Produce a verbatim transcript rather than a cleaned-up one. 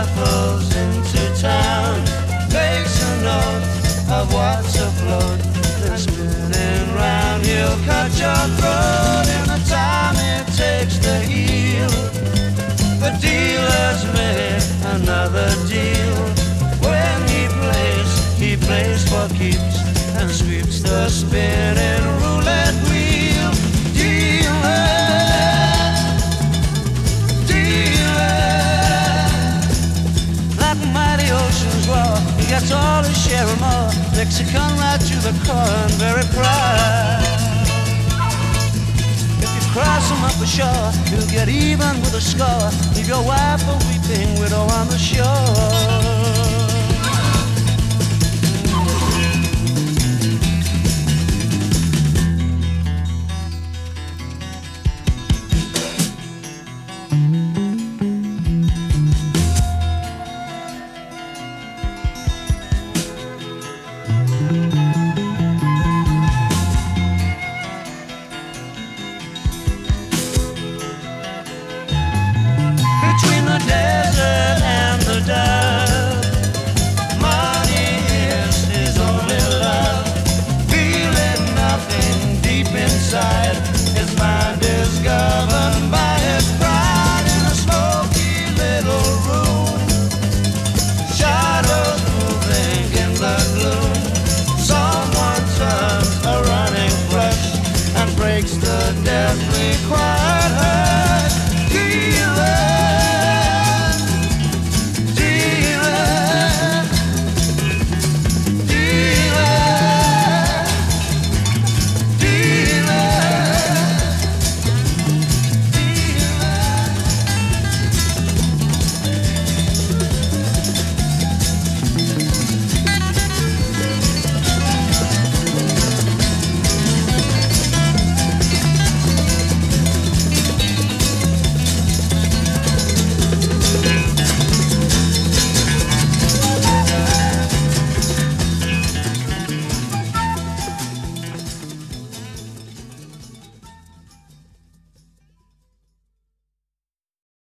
flows into town, makes a note of what's afloat, then spinning round he'll cut your throat in the time it takes to heal. The dealer's made another deal. When he plays, he plays for keeps and sweeps the spinning roulette wheel. Dealer, mighty ocean's roar, he gets all his share and more. Mexican right to the core and very proud. If you cross him up ashore, you'll get even with a score. Leave your wife a weeping